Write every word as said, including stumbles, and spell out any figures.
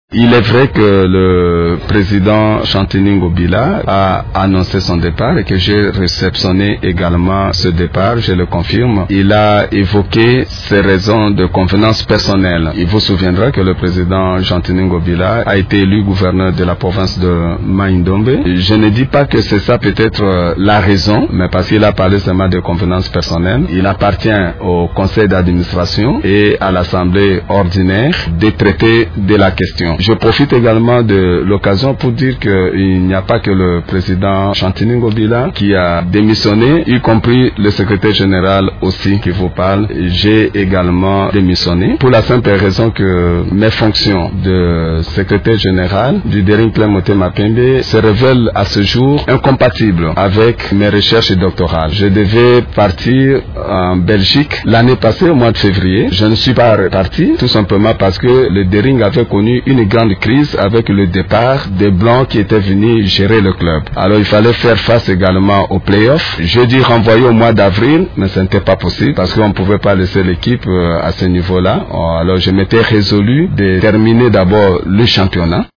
Il est vrai que le président Chantini Ngobila a annoncé son départ et que j'ai réceptionné également ce départ, je le confirme. Il a évoqué ses raisons de convenance personnelle. Il vous souviendra que le président Chantini Ngobila a été élu gouverneur de la province de Mai-Ndombe. Je ne dis pas que c'est ça peut-être la raison, mais parce qu'il a parlé seulement de convenance personnelle. Il appartient au conseil d'administration et à l'assemblée ordinaire de traiter de la question. Je profite également de l'occasion pour dire qu'il n'y a pas que le président Chantini Ngobila qui a démissionné, y compris le secrétaire général aussi qui vous parle. J'ai également démissionné pour la simple raison que mes fonctions de secrétaire général du Dering Plain Motema Pembe se révèlent à ce jour incompatibles avec mes recherches doctorales. Je devais partir en Belgique l'année passée au mois de février. Je ne suis pas reparti tout simplement parce que le Dering avait connu une grande crise avec le départ des Blancs qui étaient venus gérer le club. Alors il fallait faire face également aux playoffs. Je dis renvoyer au mois d'avril, mais ce n'était pas possible parce qu'on ne pouvait pas laisser l'équipe à ce niveau-là. Alors je m'étais résolu de terminer d'abord le championnat.